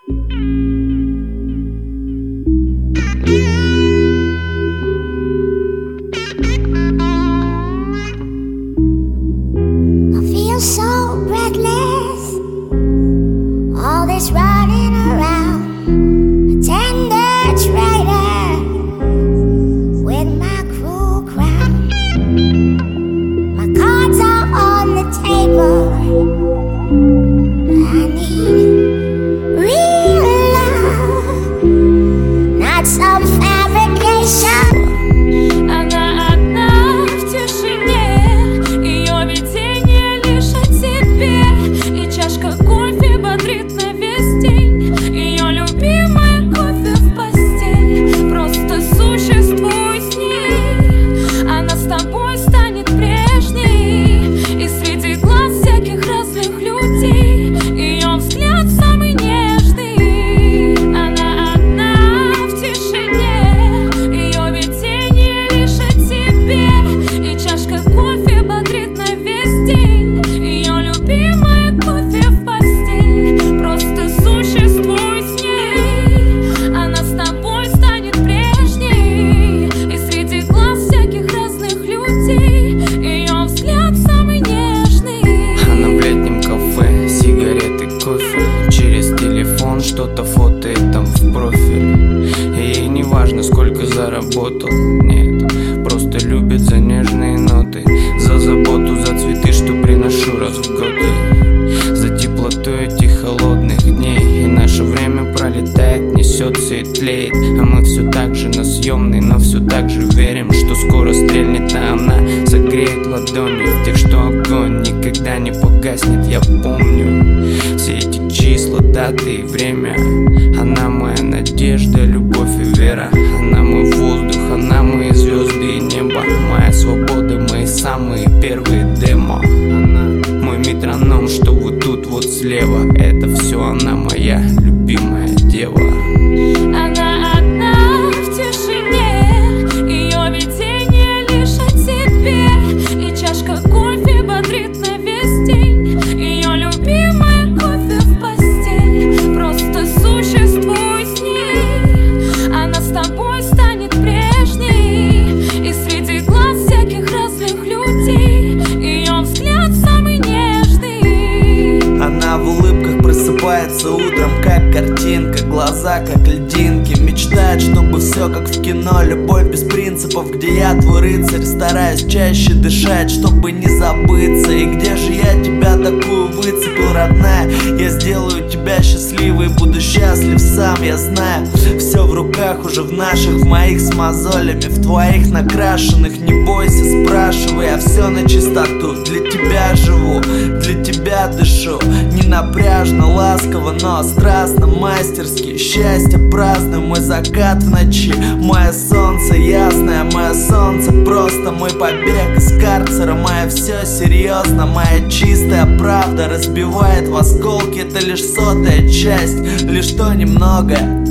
feel so breathless, all this running around, a tender traitor with my cruel crown. My cards are on the table, I need real love, not some fabrication. Она одна в тишине, ее видение лишь о тебе, и чашка кофе бодрит на весь день. Ее любимое кофе в постель, просто существуй с ней. Она с тобой станет прежней, и среди глаз всяких разных людей ее взгляд самый нежный. Она одна в тишине, ее видение лишь о тебе, и чашка кофе бодрит на весь день. Ее любимое кофе в постель, просто существуй с ней. Она с тобой станет прежней, и среди глаз всяких разных людей ее взгляд самый нежный. Она в летнем кафе, сигареты, кофе, через телефон что-то фотоет там в профиль. И ей не важно, сколько заработал, нет, просто любит за нежные ноты, за заботу, за цветы, что приношу раз в год ей, за теплоту этих холодных дней. И наше время пролетает, несется и тлеет, а мы все так же на съемной, но все так же верим, что скоро стрельнет, а она согреет ладони в тех, что огонь никогда не погаснет. Я помню все эти числа, даты и время. Она моя надежда, любовь и вера. Она мой воздух, она мои звезды и небо, моя свобода, мои самые первые демо. Она мой метроном, что вот тут вот слева. Это все она, моя любимая дева. Она одна в тишине, ее видение лишь о тебе, и чашка кофе бодрит на весь день. Ее любимое кофе в постель, просто существуй с ней. Она с тобой станет прежней, и среди глаз всяких разных людей ее взгляд самый нежный. Она в улыбках просыпается утром, как картинка, глаза как льдинки. Мечтает, чтобы все как в кино, любовь без принципов, где я твой рыцарь. Стараюсь чаще дышать, чтобы не забыться. И где же я тебя такую выцепил, родная? Я сделаю тебя счастливой, буду счастлив сам, я знаю. Все в руках уже в наших, в моих с мозолями, в твоих накрашенных. Не бойся, спрашивай, я все на чистоту. Для тебя живу, для тебя дышу. Не напряжно, ласково, но страстно, мастерски. Счастье праздную, мой закат в ночи, мое солнце ясное, мое солнце просто мой побег из карцера. Мое все серьезно, моя чистая правда разбивает в осколки. Это лишь сотая часть, лишь то немногое,